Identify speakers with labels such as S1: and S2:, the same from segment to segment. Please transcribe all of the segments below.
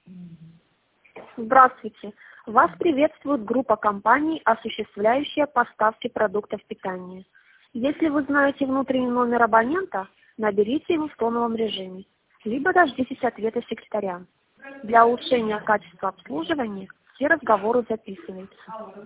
S1: Здравствуйте. Вас приветствует группа компаний, осуществляющая поставки продуктов питания. Если вы знаете внутренний номер абонента, наберите его в тоновом режиме, либо дождитесь ответа секретаря. Для улучшения качества обслуживания все разговоры записываются.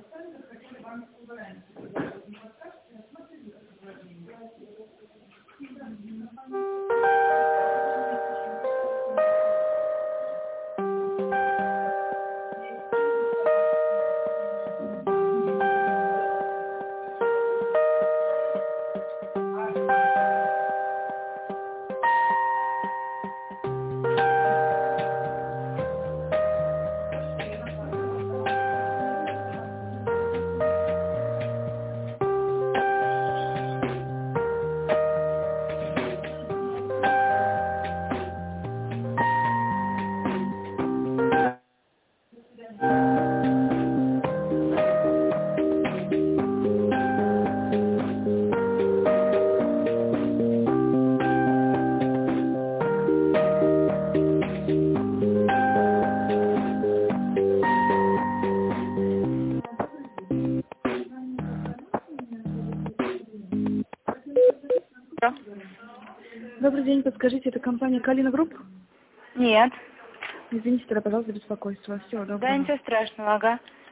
S2: Да.
S3: Добрый день, подскажите, это компания Калина Групп?
S2: Нет.
S3: Извините, тогда, пожалуйста, беспокойство. Всего доброго.
S2: Да, ничего страшного, ага.